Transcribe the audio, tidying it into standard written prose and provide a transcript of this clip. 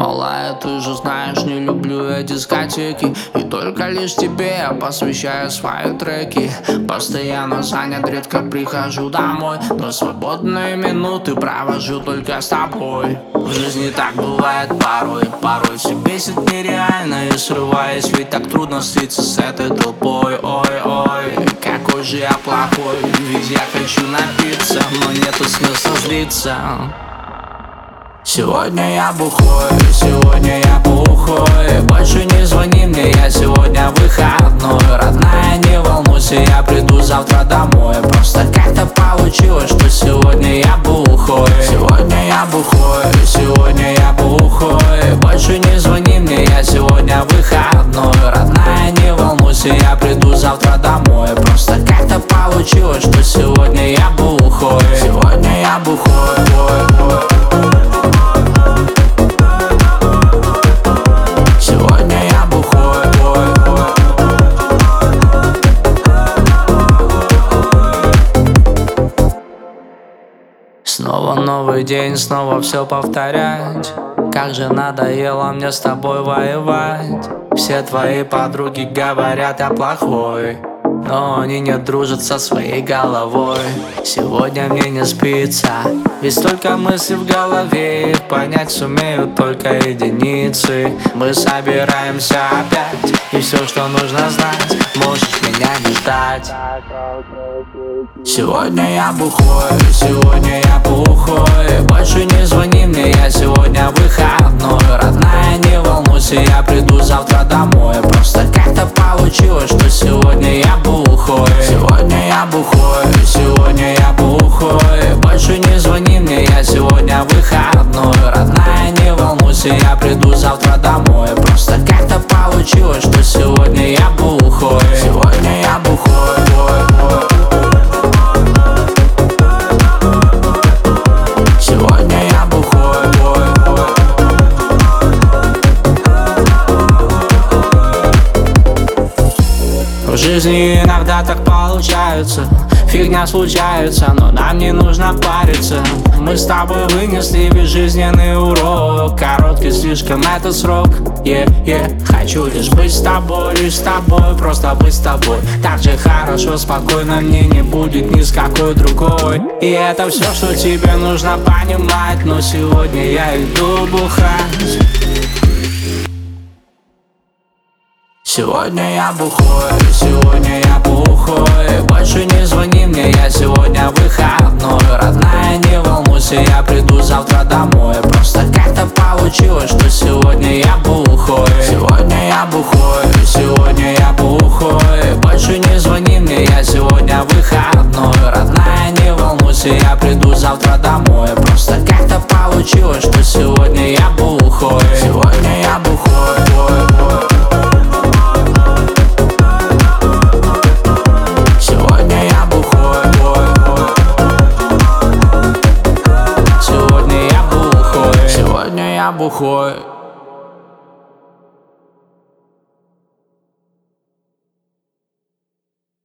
Малая, ты же знаешь, не люблю я дискотеки, и только лишь тебе я посвящаю свои треки. Постоянно занят, редко прихожу домой, но свободные минуты провожу только с тобой. В жизни так бывает порой все бесит нереально и срываюсь, ведь так трудно слиться с этой толпой. Ой, какой же я плохой, ведь я хочу напиться, но нету смысла злиться. Сегодня я бухой, сегодня я бухой. Больше не звони мне, я сегодня выходной. Родная, не волнуйся, я приду завтра домой. Просто как-то получилось, что сегодня я бухой. Сегодня я бухой, сегодня я бухой. Больше не звони мне, я сегодня выходной. Родная, не волнуйся, я приду завтра домой. Просто как-то получилось, что сегодня я бухой. Сегодня я бухой. Снова новый день, снова все повторять. Как же надоело мне с тобой воевать. Все твои подруги говорят, я плохой, но они не дружат со своей головой. Сегодня мне не спится, ведь столько мыслей в голове, их понять сумеют только единицы. Мы собираемся опять, и все, что нужно знать, можешь меня не ждать. Сегодня я бухой, сегодня я бухой. Больше не звони мне, я сегодня выходной. Родная, не волнуйся, я приду завтра домой. Просто как-то получилось, что сегодня я бухой. Сегодня я бухой, сегодня я бухой. Больше не звони мне, я сегодня выходной. Родная, не волнуйся, я приду завтра домой. Просто как-то получилось, что сегодня я бухой. Сегодня я бухой. В жизни иногда так получается, фигня случается, но нам не нужно париться. Мы с тобой вынесли весь жизненный урок, короткий слишком этот срок. Хочу лишь быть с тобой, просто быть с тобой. Так же хорошо, спокойно, мне не будет ни с какой другой. И это все, что тебе нужно понимать, но сегодня я иду бухать. Сегодня я бухой, сегодня я бухой. Больше не звони мне, я сегодня выходной. Родная, не волнуйся, я приду завтра домой. Просто как-то получилось, что сегодня я бухой. Сегодня я бухой, сегодня я бухой. Больше не звони мне, я сегодня выходной. Родная, не волнуйся, я приду завтра домой. Просто как-то получилось, что сегодня я бухой. Сегодня я бухой. Бухой.